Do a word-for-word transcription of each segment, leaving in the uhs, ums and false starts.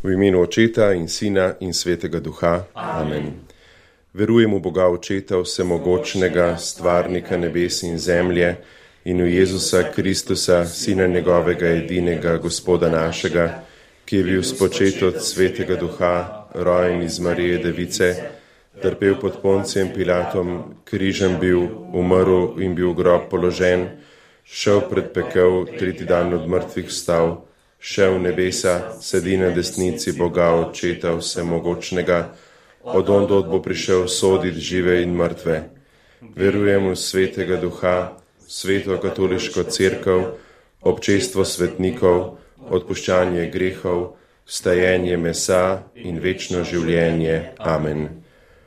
V imenu Očeta in Sina in Svetega Duha. Amen. Verujem v Boga Očeta, vsemogočnega, stvarnika nebes in zemlje, in v Jezusa Kristusa, Sina njegovega edinega, Gospoda našega, ki je bil spočet od Svetega Duha, rojen iz Marije Device, trpel pod Poncijem Pilatom, križem bil, umrl in bil v grob položen, šel pred pekel, tretji dan od mrtvih vstal, šel v nebesa, sedi na desnici Boga Očeta vsemogočnega, od ondod bo prišel soditi žive in mrtve. Verujem v Svetega Duha, Sveto katoliško cerkev, občestvo svetnikov, odpuščanje grehov, vstajenje mesa in večno življenje. Amen.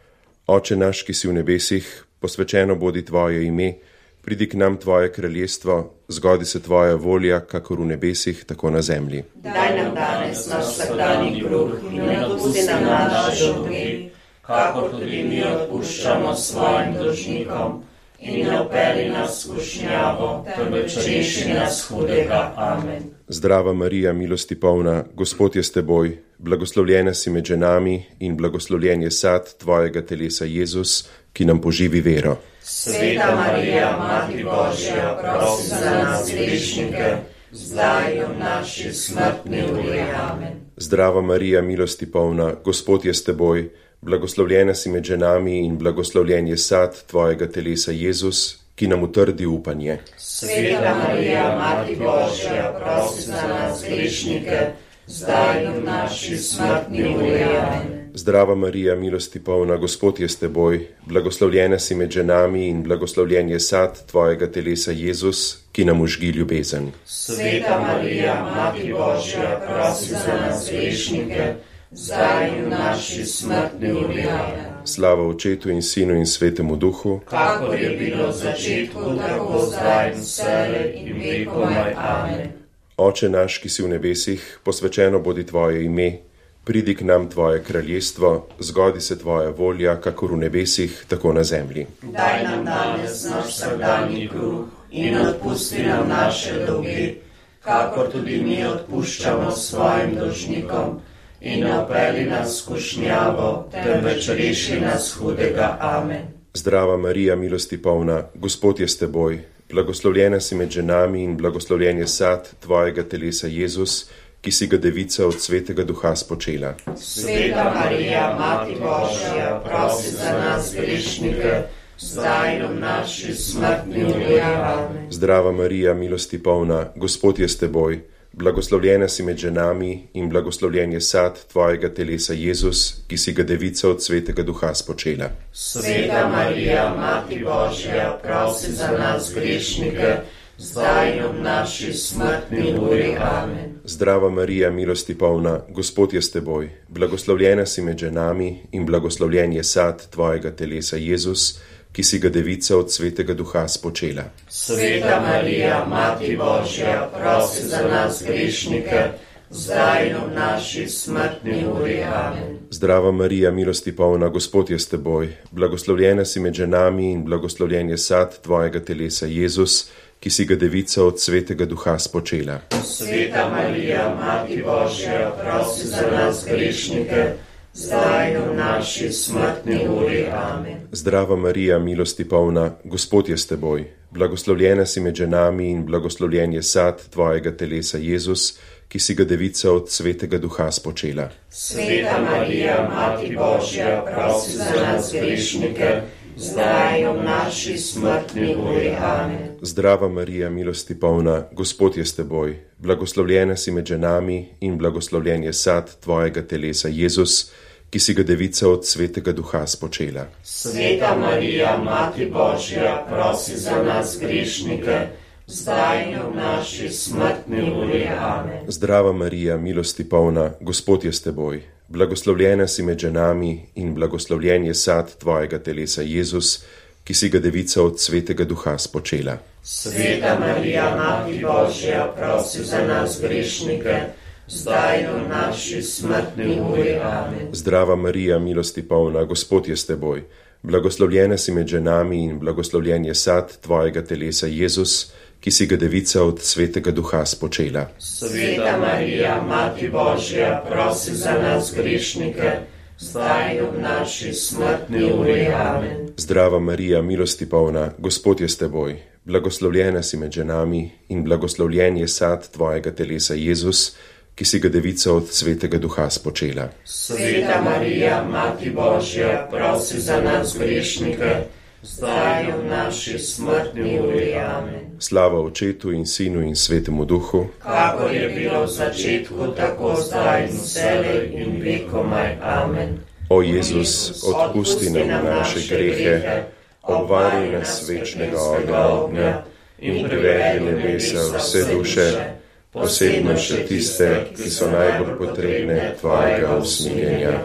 Oče naš, ki si v nebesih, posvečeno bodi tvoje ime, pridi k nam tvoje kraljestvo, zgodi se tvoja volja, kakor v nebesih, tako na zemlji. Daj nam danes naš vsakdanji kruh in ne odpusti nam naše dolge, kakor tudi mi odpuščamo svojim dolžnikom, in ne vpelji nas v skušnjavo, temveč reši nas hudega. Amen. Zdrava Marija, milosti polna, Gospod je s teboj, blagoslovljena si med ženami in blagoslovljen je sad tvojega telesa Jezus, ki nam poživi vero. Sveta Marija, Mati Božja, prosi za nas grešnike, zdaj in v naši smrtni uri. Amen. Zdrava Marija, milosti polna, Gospod je s teboj, blagoslovljena si med ženami in blagoslovljen je sad tvojega telesa Jezus, ki nam utrdi upanje. Sveta Marija, Mati Božja, prosi za nas grešnike, zdaj in v naši smrtni uri. Amen. Zdrava Marija, milosti polna, Gospod je s teboj, blagoslovljena si med ženami in blagoslovljen je sad tvojega telesa Jezus, ki nam užgi ljubezen. Sveta Marija, Mati Božja, prosi za nas grešnike, zdaj in v naši smrtni uri. Amen. Slava Očetu in Sinu in Svetemu Duhu, kakor je bilo v začetku, tako zdaj in vselej in vekomaj. Amen. Oče naš, ki si v nebesih, posvečeno bodi tvoje ime, pridi k nam tvoje kraljestvo, zgodi se tvoja volja, kakor v nebesih, tako na zemlji. Daj nam danes naš vsakdanji kruh in odpusti nam naše dolge, kakor tudi mi odpuščamo svojim dolžnikom, in ne vpelji nas v skušnjavo, temveč reši nas hudega. Amen. Zdrava Marija, milosti polna, Gospod je s teboj, blagoslovljena si med ženami in blagoslovljen je sad tvojega telesa Jezus, ki si ga devica od Svetega Duha spočela. Sveta Marija, Mati Božja, prosi za nas grešnike, zdaj in v naši smrtni uri. Amen. Zdrava Marija, milosti polna, Gospod je s teboj, blagoslovljena si med ženami in blagoslovljen je sad tvojega telesa Jezus, ki si ga devica od Svetega Duha spočela. Sveta Marija, Mati Božja, prosi za nas grešnike, zdaj in v naši smrtni uri. Amen. Zdrava Marija, milosti polna, Gospod je s teboj, blagoslovljena si med ženami in blagoslovljen je sad tvojega telesa Jezus, ki si ga devica od Svetega Duha spočela. Sveta Marija, Mati Božja, prosi za nas grešnike, zdaj in v naši smrtni uri. Amen. Zdrava Marija, milosti polna, Gospod je s teboj, blagoslovljena si med ženami in blagoslovljen je sad tvojega telesa Jezus, ki si ga devica od Svetega Duha spočela. Sveta Marija, Mati Božja, prosi za nas grešnike, zdaj in v naši smrtni uri. Amen. Zdrava Marija, milosti polna, Gospod je s teboj, blagoslovljena si med ženami in blagoslovljen je sad tvojega telesa Jezus, ki si ga devica od Svetega Duha spočela. Sveta Marija, Mati Božja, prosi za nas grešnike, zdaj in v naši smrtni uri. Amen. Zdrava Marija, milosti polna, Gospod je s teboj, blagoslovljena si med ženami in blagoslovljen je sad tvojega telesa Jezus, ki si ga devica od Svetega Duha spočela. Sveta Marija, Mati Božja, prosi za nas grešnike, zdaj in v naši smrtni uri. Amen. Zdrava Marija, milosti polna, Gospod je s teboj, blagoslovljena si med ženami in blagoslovljen je sad tvojega telesa Jezus, ki si ga devica od Svetega Duha spočela. Sveta Marija, Mati Božja, prosi za nas grešnike, zdaj in v naši smrtni uri. Amen. Zdrava Marija, milosti polna, Gospod je s teboj, blagoslovljena si med ženami in blagoslovljen je sad tvojega telesa Jezus, ki si ga Devica od Svetega Duha spočela. Sveta Marija, Mati Božja, prosi za nas grešnike, zdaj in v naši smrtni uri. Amen. Zdrava Marija, milosti polna, Gospod je s teboj, blagoslovljena si med ženami in blagoslovljen je sad tvojega telesa Jezus, ki si ga Devica od Svetega Duha spočela. Sveta Marija, Mati Božja, prosi za nas grešnike, zdaj in v naši smrtni uri. Amen. Slava Očetu in Sinu in Svetemu Duhu, kakor je bilo v začetku, tako zdaj in vselej in vekomaj. Amen. O Jezus, odpusti nam naše grehe, obvaruj nas večnega ognja in privedi nebesa vse duše, posebno še tiste, ki so najbolj potrebne tvojega usmiljenja.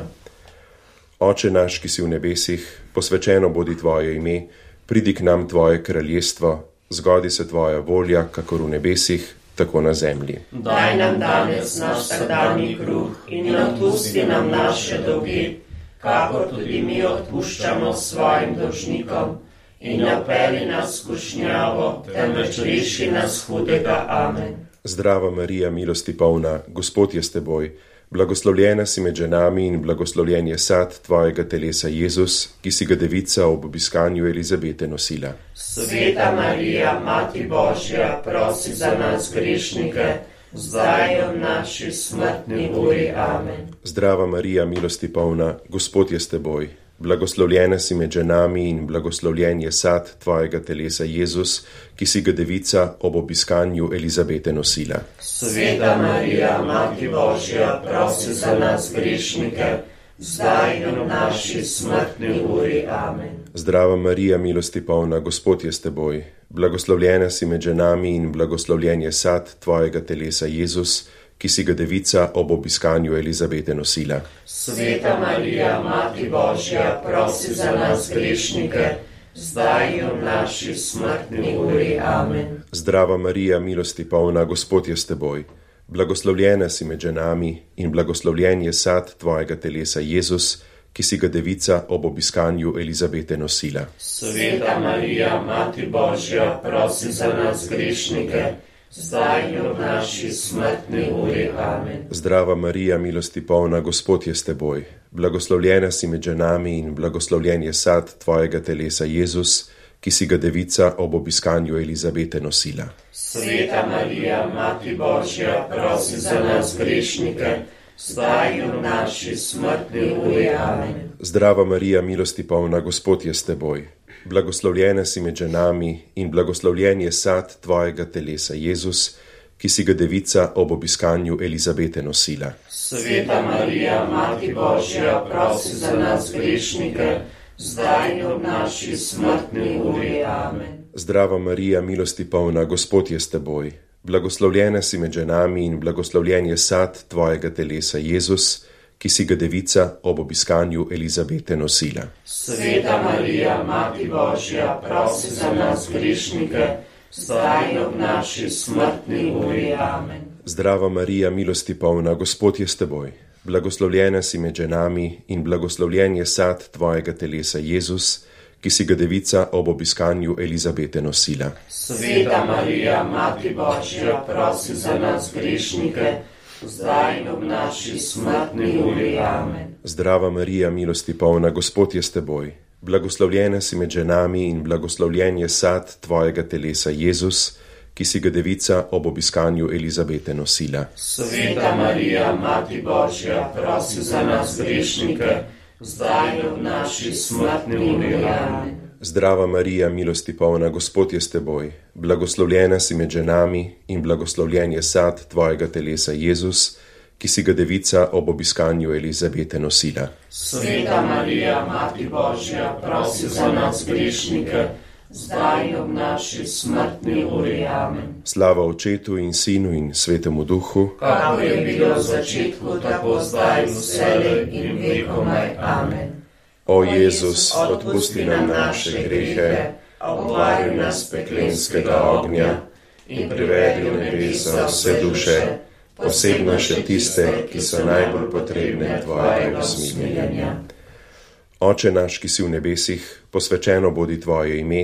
Oče naš, ki si v nebesih, posvečeno bodi tvoje ime, pridi k nam tvoje kraljestvo, zgodi se tvoja volja, kakor v nebesih, tako na zemlji. Daj nam danes naš vsakdanji kruh in odpusti nam naše dolge, kakor tudi mi odpuščamo svojim dolžnikom, in ne vpelji nas v skušnjavo, temveč reši nas hudega. Amen. Zdrava Marija, milosti polna, Gospod je s teboj, blagoslovljena si med ženami in blagoslovljen je sad tvojega telesa Jezus, ki si ga Devica ob obiskanju Elizabete nosila. Sveta Marija, Mati Božja, prosi za nas grešnike, zdaj in v naši smrtni uri. Amen. Zdrava Marija, milosti polna, Gospod je s teboj, blagoslovljena si med ženami in blagoslovljen je sad tvojega telesa Jezus, ki si ga Devica ob obiskanju Elizabete nosila. Sveta Marija, Mati Božja, prosi za nas grešnike, zdaj in v naši smrtni uri. Amen. Zdrava Marija, milosti polna, Gospod je s teboj, blagoslovljena si med ženami in blagoslovljen je sad tvojega telesa Jezus, ki si ga Devica ob obiskanju Elizabete nosila. Sveta Marija, Mati Božja, prosi za nas grešnike, zdaj in v naši smrtni uri. Amen. Zdrava Marija, milosti polna, Gospod je s teboj, blagoslovljena si med ženami in blagoslovljen je sad tvojega telesa Jezus, ki si ga Devica ob obiskanju Elizabete nosila. Sveta Marija, Mati Božja, prosi za nas grešnike, zdaj in v naši smrtni uri. Amen. Zdrava Marija, milosti polna, Gospod je s teboj, blagoslovljena si med ženami in blagoslovljen je sad tvojega telesa Jezus, ki si ga Devica ob obiskanju Elizabete nosila. Sveta Marija, Mati Božja, prosi za nas grešnike, zdaj in v naši smrtni uri. Amen. Zdrava Marija, milosti polna, Gospod je s teboj, blagoslovljena si med ženami in blagoslovljen je sad tvojega telesa Jezus, ki si ga Devica ob obiskanju Elizabete nosila. Sveta Marija, Mati Božja, prosi za nas grešnike, zdaj in v naši smrtni uri. Amen. Zdrava Marija, milosti polna, Gospod je s teboj, blagoslovljena si med ženami in blagoslovljen je sad tvojega telesa Jezus, ki si ga Devica ob obiskanju Elizabete nosila. Sveta Marija, Mati Božja, prosi za nas grešnike, zdaj in v naši smrtni uri. Amen. Zdrava Marija, milosti polna, Gospod je s teboj, blagoslovljena si med ženami in blagoslovljen je sad tvojega telesa Jezus, ki si ga Devica ob obiskanju Elizabete nosila. Sveta Marija, Mati Božja, prosi za nas grešnike, zdaj in v naši smrtni uri. Amen. Zdrava Marija, milosti polna, Gospod je s teboj, blagoslovljena si med ženami in blagoslovljen je sad tvojega telesa Jezus, ki si ga Devica ob obiskanju Elizabete nosila. Sveta Marija, Mati Božja, prosi za nas grešnike, zdaj in v naši smrtni uri. Amen. Zdrava Marija, milosti polna, Gospod je s teboj, blagoslovljena si med ženami in blagoslovljen je sad tvojega telesa Jezus, ki si ga Devica ob obiskanju Elizabete nosila. Sveta Marija, Mati Božja, prosi za nas grešnike, zdaj in v naši smrtni uri. Amen. Slava Očetu in Sinu in Svetemu Duhu, kakor je bilo v začetku, tako zdaj in vselej in vekomaj. Amen. O Jezus, odpusti nam naše grehe, obvaruj nas peklenskega ognja in privedi v nebesa vse duše, posebno še tiste, ki so najbolj potrebne tvojega usmiljenja. Oče naš, ki si v nebesih, posvečeno bodi tvoje ime,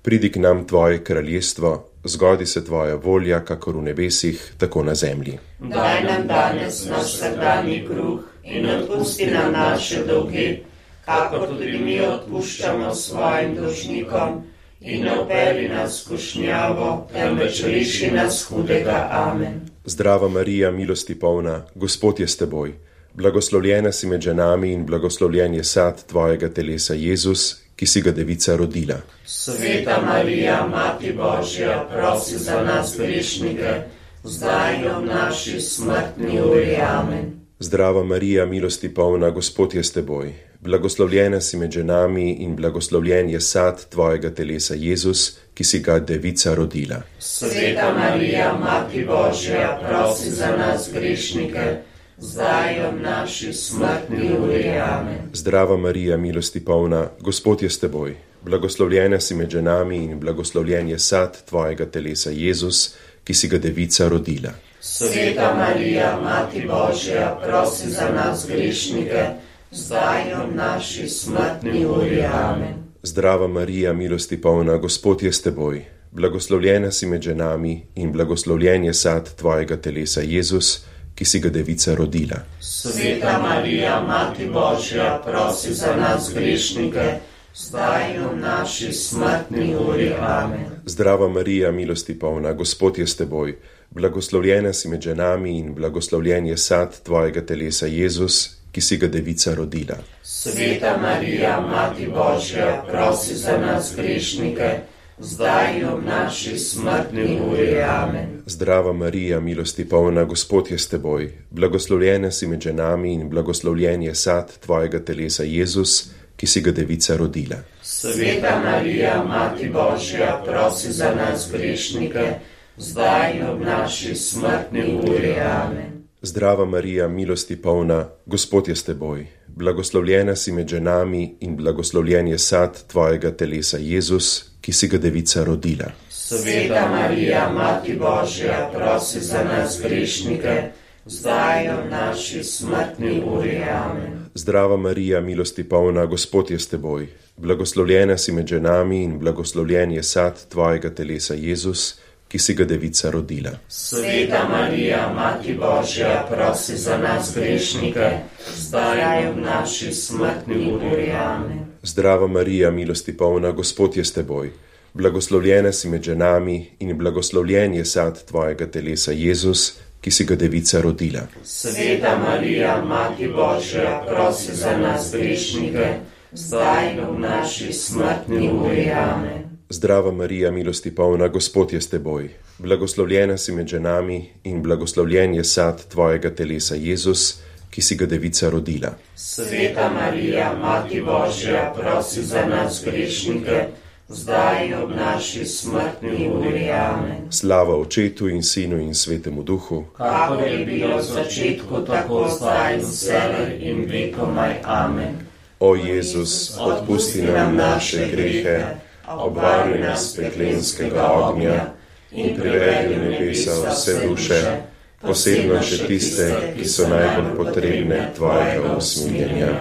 Pridi k nam tvoje kraljestvo, zgodi se tvoja volja, kakor v nebesih, tako na zemlji. Daj nam danes naš vsakdanji kruh in odpusti nam naše dolge, kakor tudi mi odpuščamo svojim dolžnikom, in ne vpelji nas v skušnjavo, temveč reši nas hudega. Amen. Zdrava Marija, milosti polna, Gospod je s teboj. Blagoslovljena si med ženami in blagoslovljen je sad tvojega telesa Jezus, ki si ga devica rodila. Sveta Marija, Mati Božja, prosi za nas grešnike, zdaj in ob naši smrtni uri. Amen. Zdrava Marija, milosti polna, Gospod je s teboj. Blagoslovljena si med ženami in blagoslovljen je sad tvojega telesa Jezus, ki si ga devica rodila. Sveta Marija, Mati Božja, prosi za nas grešnike, zdaj in ob naši smrtni uri. Amen. Zdrava Marija, milosti polna, Gospod je s teboj. Blagoslovljena si med ženami in blagoslovljen je sad tvojega telesa Jezus, ki si ga devica rodila. Sveta Marija, Mati Božja, prosi za nas grešnike, zdaj in ob naši smrtni uri. Amen. Zdrava Marija, milosti polna, Gospod je s teboj. Blagoslovljena si med ženami in blagoslovljen je sad tvojega telesa Jezus, ki si ga devica rodila. Sveta Marija, Mati Božja, prosi za nas grešnike, zdaj in ob naši smrtni uri. Amen. Zdrava Marija, milosti polna, Gospod je s teboj. Blagoslovljena si med ženami in blagoslovljen je sad tvojega telesa Jezus, ki si ga devica rodila. Sveta Marija, Mati Božja, prosi za nas grešnike, zdaj in ob naši smrtni uri. Amen. Zdrava Marija, milosti polna, Gospod je s teboj. Blagoslovljena si med ženami in blagoslovljen je sad tvojega telesa Jezus, ki si ga devica rodila. Sveta Marija, Mati Božja, prosi za nas grešnike, zdaj in ob naši smrtni uri. Amen. Zdrava Marija, milosti polna, Gospod je s teboj. Blagoslovljena si med ženami in blagoslovljen je sad tvojega telesa Jezus, ki si ga devica rodila. Sveta Marija, Mati Božja, prosi za nas grešnike, zdaj in ob naši smrtni uri. Amen. Zdrava Marija, milosti polna, Gospod je s teboj. Blagoslovljena si med ženami in blagoslovljen je sad tvojega telesa Jezus, ki si ga devica rodila. Sveta Marija, Mati Božja, prosi za nas grešnike, zdaj in ob naši smrtni uri. Amen. Zdrava Marija, milosti polna, Gospod je s teboj. Blagoslovljena si med ženami in blagoslovljen je sad tvojega telesa Jezus, ki si ga devica rodila. Sveta Marija, Mati Božja, prosi za nas grešnike, zdaj in ob naši smrtni uri. Amen. Zdrava Marija, milosti polna, Gospod je s teboj. Blagoslovljena si med ženami in blagoslovljen je sad tvojega telesa Jezus, ki si ga devica rodila. Sveta Marija, Mati Božja, prosi za nas grešnike, zdaj in ob naši smrtni uri. Amen. Slava Očetu in Sinu in Svetemu Duhu, kakor je bilo v začetku, tako zdaj in vselej in vekomaj. Amen. O Jezus, odpusti nam naše grehe, obvaruj nas peklenskega ognja in privedi v nebesa vse duše, posebno še tiste, ki so najbolj potrebne tvojega usmiljenja.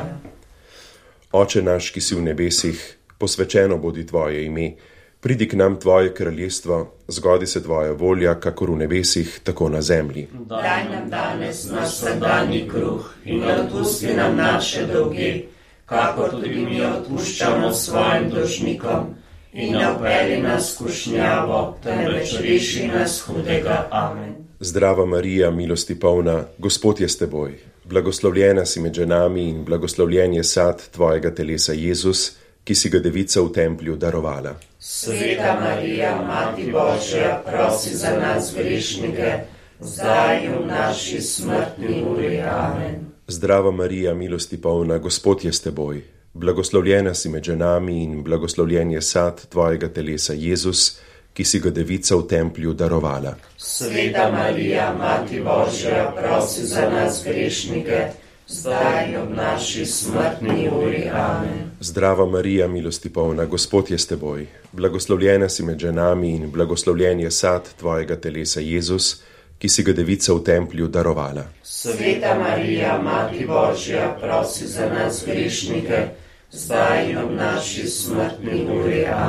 Oče naš, ki si v nebesih, posvečeno bodi tvoje ime, pridi k nam tvoje kraljestvo, zgodi se tvoja volja, kakor v nebesih, tako na zemlji. Daj nam danes naš vsakdanji kruh in odpusti nam naše dolge, kakor tudi mi odpuščamo svojim dolžnikom, in ne vpelji nas v skušnjavo, temveč reši nas hudega. Amen. Zdrava Marija, milosti polna, Gospod je s teboj. Blagoslovljena si med ženami in blagoslovljen je sad tvojega telesa Jezus, ki si ga devica v templju darovala. Sveta Marija, Mati Božja, prosi za nas grešnike, zdaj in v naši smrtni uri. Amen. Zdrava Marija, milosti polna, Gospod je s teboj. Blagoslovljena si med ženami in blagoslovljen je sad tvojega telesa Jezus, ki si ga devica v templju darovala. Sveta Marija, Mati Božja, prosi za nas grešnike, zdaj in ob naši smrtni uri. Amen. Zdrava Marija, milosti polna, Gospod je s teboj. Blagoslovljena si med ženami in blagoslovljen je sad tvojega telesa Jezus, ki si ga devica v templju darovala. Sveta Marija, Mati Božja, prosi za nas grešnike, zdaj in ob naši smrtni uri. Amen.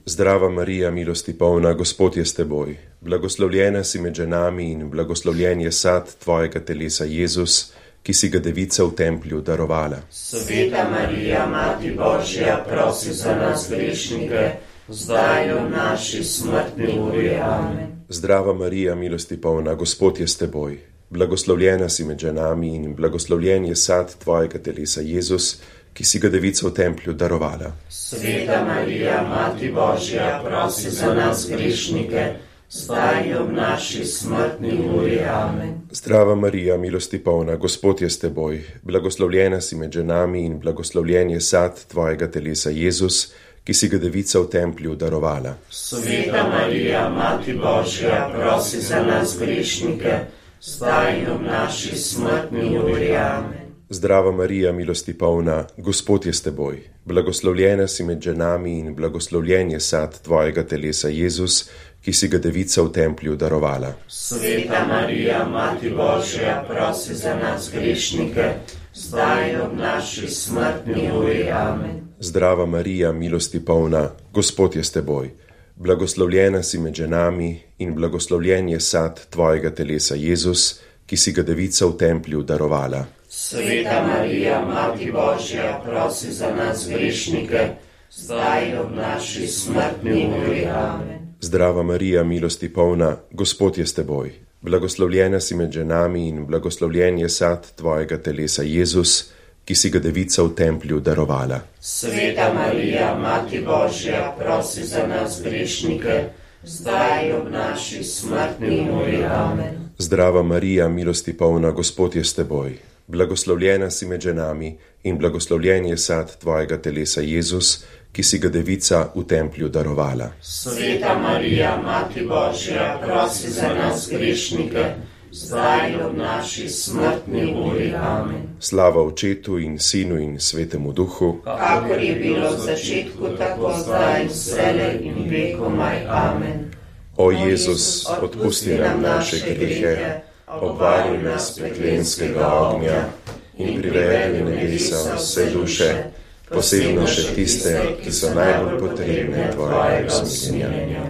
Zdrava Marija, milosti polna, Gospod je s teboj. Blagoslovljena si med ženami in blagoslovljen je sad tvojega telesa, Jezus, ki si ga devica v templju darovala. Sveta Marija, Mati Božja, prosi za nas grešnike, zdaj in v naši smrtni uri. Amen. Zdrava Marija, milosti polna, Gospod je s teboj. Blagoslovljena si med ženami in blagoslovljen je sad tvojega telesa, Jezus, ki si ga devica v templju darovala. Sveta Marija, Mati Božja, prosi za nas grešnike, zdaj in v naši smrtni uri. Amen. Zdrava Marija, milosti polna, Gospod je s teboj. Blagoslovljena si med ženami in blagoslovljen je sad tvojega telesa, Jezus, ki si ga devica v templju darovala. Sveta Marija, Mati Božja, prosi za nas grešnike, zdaj in v naši smrtni uri. Amen. Zdrava Marija, milosti polna, Gospod je s teboj. Blagoslovljena si med ženami in blagoslovljen je sad tvojega telesa, Jezus, ki si ga devica v templju darovala. Sveta Marija, Mati Božja, prosi za nas grešnike, zdaj in v naši smrtni uri. Amen. Zdrava Marija, milosti polna, Gospod je s teboj. Blagoslovljena si med ženami in blagoslovljen je sad tvojega telesa, Jezus, ki si ga devica v templju darovala. Sveta Marija, Mati Božja, prosi za nas grešnike, zdaj in v naši smrtni uri. Amen. Zdrava Marija, milosti polna, Gospod je s teboj. Blagoslovljena si med ženami in blagoslovljen je sad tvojega telesa, Jezus, ki si ga devica v templju darovala. Sveta Marija, Mati Božja, prosi za nas grešnike, zdaj in v naši smrtni uri. Amen. Zdrava Marija, milosti polna, Gospod je s teboj. Blagoslovljena si med ženami in blagoslovljen je sad tvojega telesa, Jezus, ki si ga devica v templju darovala. Sveta Marija, Mati Božja, prosi za nas grešnike, zdaj in v naši smrtni uri. Amen. Slava Očetu in Sinu in Svetemu Duhu, kakor je bilo v začetku, tako zdaj in vselej in vekomaj. Amen. O Jezus, odpusti nam naše grehe, obvaruj nas peklenskega ognja in privedi v nebesa vse duše, posebno še tiste, ki so najbolj potrebne tvojega usmiljenja.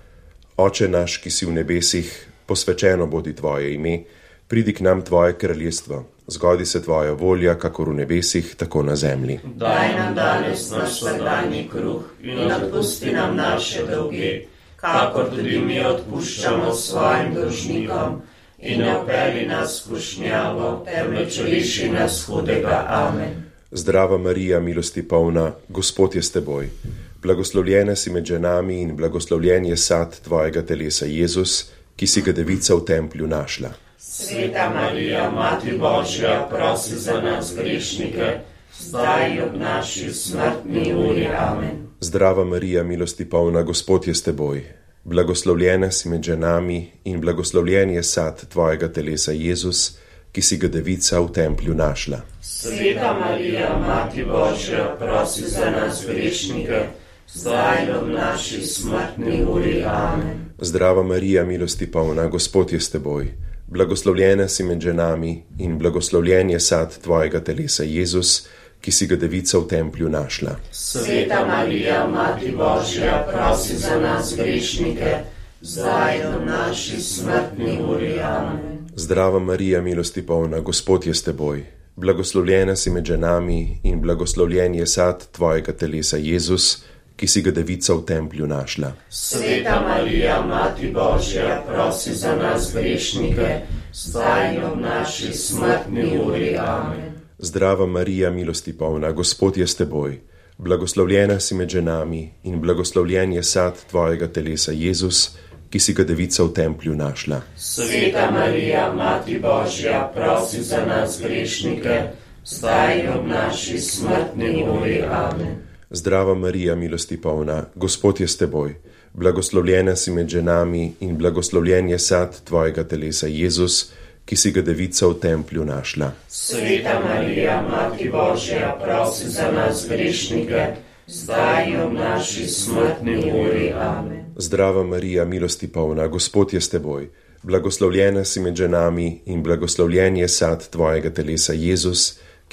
Oče naš, ki si v nebesih, posvečeno bodi tvoje ime, pridi k nam tvoje kraljestvo, zgodi se tvoja volja, kakor v nebesih, tako na zemlji. Daj nam danes naš vsakdanji kruh in odpusti nam naše dolge, kakor tudi mi odpuščamo svojim dolžnikom, in ne vpelji nas v skušnjavo, temveč reši nas hudega. Amen. Zdrava Marija, milosti polna, Gospod je s teboj. Blagoslovljena si med ženami in blagoslovljen je sad tvojega telesa, Jezus, ki si ga devica v templju našla. Sveta Marija, Mati Božja, prosi za nas grešnike, zdaj in v naši smrtni uri. Amen. Zdrava Marija, milosti polna, Gospod je s teboj. Blagoslovljena si med ženami in blagoslovljen je sad tvojega telesa, Jezus, ki si ga devica v templju našla. Sveta Marija, Mati Božja, prosi za nas grešnike, zdaj in v naši smrtni uri. Amen. Zdrava Marija, milosti polna, Gospod je s teboj. Blagoslovljena si med ženami in blagoslovljen je sad tvojega telesa, Jezus, ki si ga devica v templju našla. Sveta Marija, Mati Božja, prosi za nas grešnike, zdaj in v naši smrtni uri. Amen. Zdrava Marija, milosti polna, Gospod je s teboj. Blagoslovljena si med ženami in blagoslovljen je sad tvojega telesa, Jezus, ki si ga devica v templju našla. Sveta Marija, Mati Božja, prosi za nas grešnike, zdaj in v naši smrtni uri. Amen. Zdrava Marija, milosti polna, Gospod je s teboj. Blagoslovljena si med ženami in blagoslovljen je sad tvojega telesa, Jezus, ki si ga devica v templju našla. Sveta Marija, Mati Božja, prosi za nas grešnike, zdaj in v naši smrtni uri. Amen. Zdrava Marija, milosti polna, Gospod je s teboj. Blagoslovljena si med ženami in blagoslovljen je sad tvojega telesa, Jezus, ki si ga devica v templju našla. Sveta Marija, Mati Božja, prosi za nas grešnike, zdaj in v naši smrtni uri. Amen. Zdrava Marija, milosti polna, Gospod je s teboj. Blagoslovljena si med ženami in blagoslovljen je sad tvojega telesa, Jezus,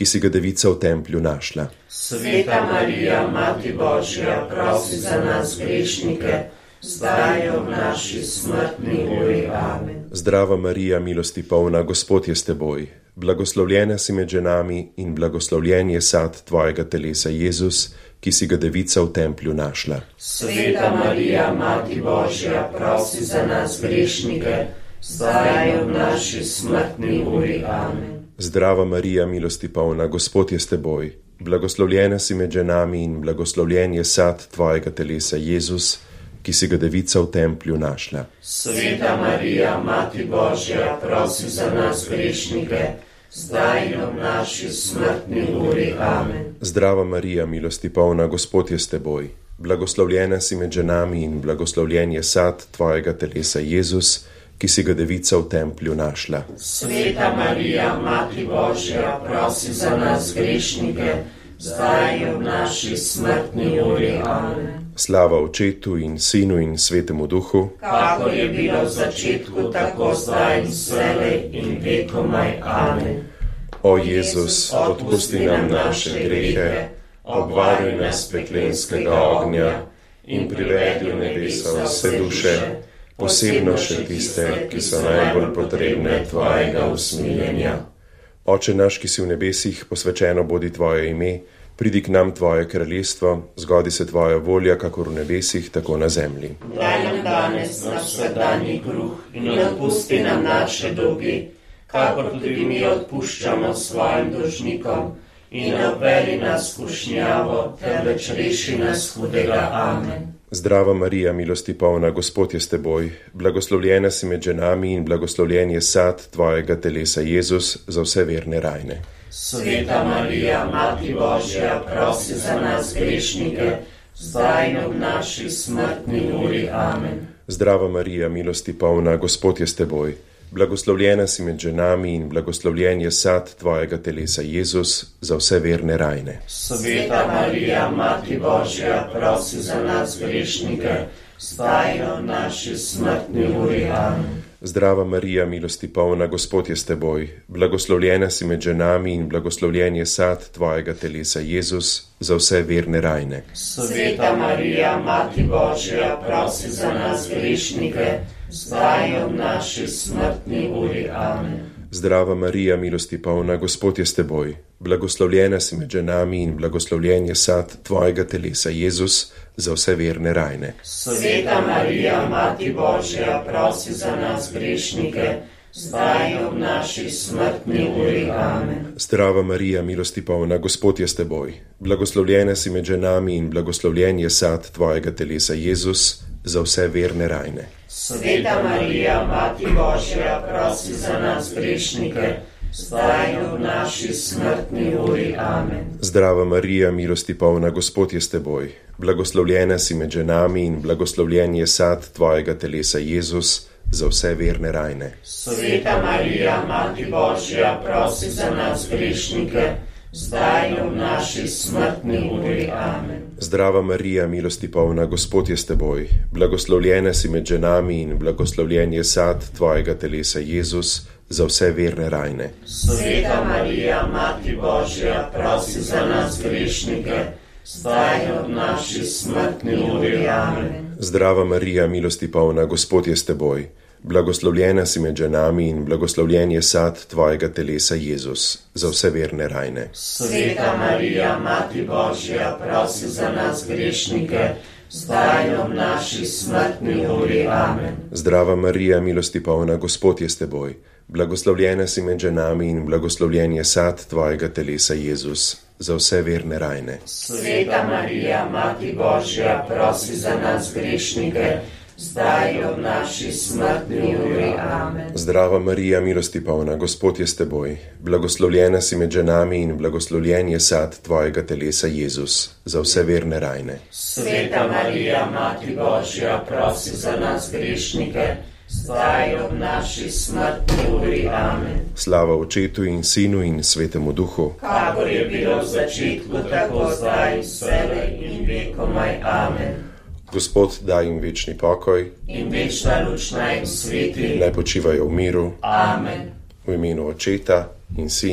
ki si ga Devica v templju našla. Sveta Marija, Mati Božja, prosi za nas grešnike, zdaj in v naši smrtni uri. Amen. Zdrava Marija, milosti polna, Gospod je s teboj. Blagoslovljena si med ženami in blagoslovljen je sad tvojega telesa, Jezus, ki si ga Devica v templju našla. Sveta Marija, Mati Božja, prosi za nas grešnike, zdaj in v naši smrtni uri. Amen. Zdrava Marija, milosti polna, Gospod je s teboj. Blagoslovljena si med ženami in blagoslovljen je sad tvojega telesa, Jezus, ki si ga Devica v templju našla. Sveta Marija, Mati Božja, prosi za nas grešnike, zdaj in v naši smrtni uri. Amen. Zdrava Marija, milosti polna, Gospod je s teboj. Blagoslovljena si med ženami in blagoslovljen je sad tvojega telesa, Jezus, ki si ga Devica v templju našla. Sveta Marija, Mati Božja, prosi za nas grešnike, zdaj in v naši smrtni uri. Amen. Slava Očetu in Sinu in Svetemu Duhu, kakor je bilo v začetku, tako zdaj in vselej in vekomaj. Amen. O Jezus, odpusti nam naše grehe, obvaruj nas peklenskega ognja in privedi v nebesa vse duše, posebno še tiste, ki so najbolj potrebne tvojega usmiljenja. Oče naš, ki si v nebesih, posvečeno bodi tvoje ime, pridi k nam tvoje kraljestvo, zgodi se tvoja volja, kakor v nebesih, tako na zemlji. Daj nam danes naš vsakdanji kruh in odpusti nam naše dolge, kakor tudi mi odpuščamo svojim dolžnikom, in ne vpelji nas v skušnjavo, temveč reši nas hudega. Amen. Zdrava Marija, milosti polna, Gospod je s teboj. Blagoslovljena si med ženami in blagoslovljen je sad tvojega telesa, Jezus, za vse verne rajne. Sveta Marija, Mati Božja, prosi za nas grešnike, zdaj in v naši smrtni uri. Amen. Zdrava Marija, milosti polna, Gospod je s teboj. Blagoslovljena si med ženami in blagoslovljen je sad tvojega telesa, Jezus, za vse verne rajne. Sveta Marija, Mati Božja, prosi za nas grešnike, zdaj in v naši smrtni uri. Amen. Zdrava Marija, milosti polna, Gospod je s teboj. Blagoslovljena si med ženami in blagoslovljen je sad tvojega telesa, Jezus, za vse verne rajne. Sveta Marija, Mati Božja, prosi za nas grešnike, zdaj in v naši smrtni uri. Amen. Zdrava Marija, milosti polna, Gospod je s teboj. Blagoslovljena si med ženami in blagoslovljen je sad tvojega telesa, Jezus, za vse verne rajne. Sveta Marija, Mati Božja, prosi za nas grešnike, zdaj in v naši smrtni uri. Amen. Zdrava Marija, milosti polna, Gospod je s teboj. Blagoslovljena si med ženami in blagoslovljen je sad tvojega telesa, Jezus, za vse verne rajne. Sveta Marija, Mati Božja, prosi za nas grešnike, zdaj in v naši smrtni uri. Amen. Zdrava Marija, milosti polna, Gospod je s teboj. Blagoslovljena si med ženami in blagoslovljen je sad tvojega telesa, Jezus, za vse verne rajne. Sveta Marija, Mati Božja, prosi za nas grešnike, zdaj in v naši smrtni uri. Amen. Zdrava Marija, milosti polna, Gospod je s teboj. Blagoslovljena si med ženami in blagoslovljen je sad tvojega telesa, Jezus, za vse verne rajne. Sveta Marija, Mati Božja, prosi za nas grešnike, zdaj in v naši smrtni uri. Amen. Zdrava Marija, milosti polna, Gospod je s teboj. Blagoslovljena si med ženami in blagoslovljen je sad tvojega telesa, Jezus, za vse verne rajne. Sveta Marija, Mati Božja, prosi za nas grešnike, zdaj in v naši smrtni uri. Amen. Zdrava Marija, milosti polna, Gospod je s teboj. Blagoslovljena si med ženami in blagoslovljen je sad tvojega telesa, Jezus, za vse verne rajne. Sveta Marija, Mati Božja, prosi za nas grešnike, zdaj in v naši smrtni uri. Amen. Zdrava Marija, milosti polna, Gospod je s teboj. Blagoslovljena si med ženami in blagoslovljen je sad tvojega telesa, Jezus, za vse verne rajne. Sveta Marija, Mati Božja, prosi za nas grešnike, zdaj in v naši smrtni uri. Amen. Slava Očetu in Sinu in Svetemu Duhu, kakor je bilo v začetku, tako zdaj in vselej in vekomaj. Amen. Gospod, daj jim večni pokoj in večna luč naj jim sveti. Naj počivajo v miru. Amen. V imenu Očeta in Sina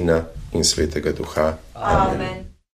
in Svetega Duha. Amen.